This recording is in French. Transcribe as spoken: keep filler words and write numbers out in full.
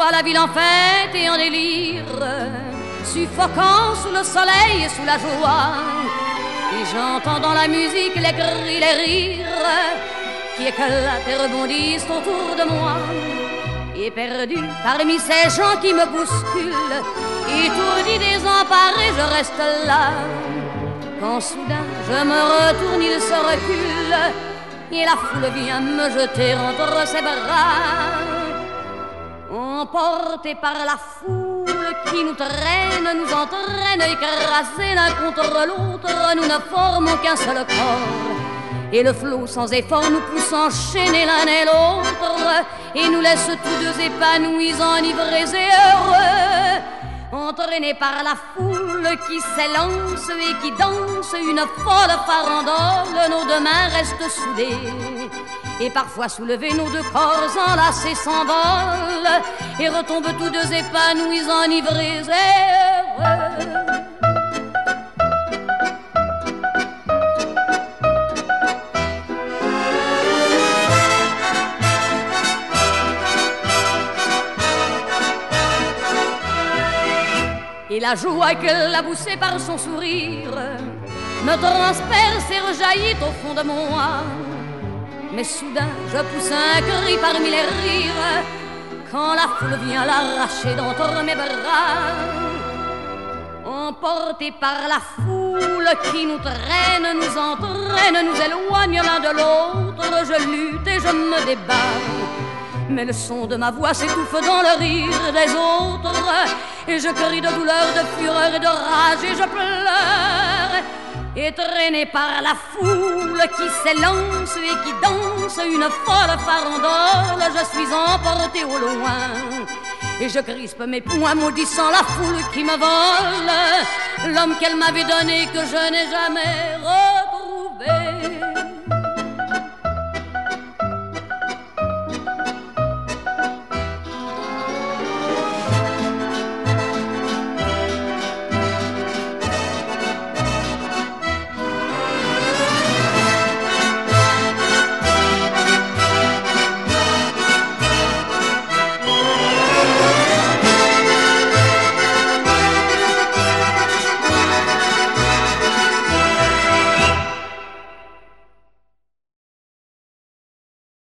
vois la ville en fête et en délire, suffocant sous le soleil et sous la joie. Et j'entends dans la musique les cris, les rires qui éclatent et rebondissent autour de moi. Et perdu parmi ces gens qui me bousculent, étourdi, désemparé, je reste là. Quand soudain je me retourne, il se recule et la foule vient me jeter entre ses bras. Emportés par la foule qui nous traîne, nous entraîne, écrasés l'un contre l'autre, nous ne formons qu'un seul corps. Et le flot sans effort nous pousse enchaîner l'un et l'autre, et nous laisse tous deux épanouis, enivrés et heureux. Entraînés par la foule qui s'élance et qui danse une folle farandole, nos deux mains restent soudées. Et parfois soulevés, nos deux corps enlacés s'envolent et retombent tous deux épanouis, enivrés et heureux. Et la joie qu'elle a poussée par son sourire me transperce et rejaillit au fond de moi. Mais soudain je pousse un cri parmi les rires quand la foule vient l'arracher d'entre mes bras. Emportés par la foule qui nous traîne, nous entraîne, nous éloigne l'un de l'autre, je lutte et je me débat. Mais le son de ma voix s'étouffe dans le rire des autres, et je crie de douleur, de fureur et de rage, et je pleure. Et traîné par la foule qui s'élance et qui danse une folle farandole, je suis emporté au loin. Et je crispe mes poings maudissant la foule qui me vole l'homme qu'elle m'avait donné, que je n'ai jamais revu.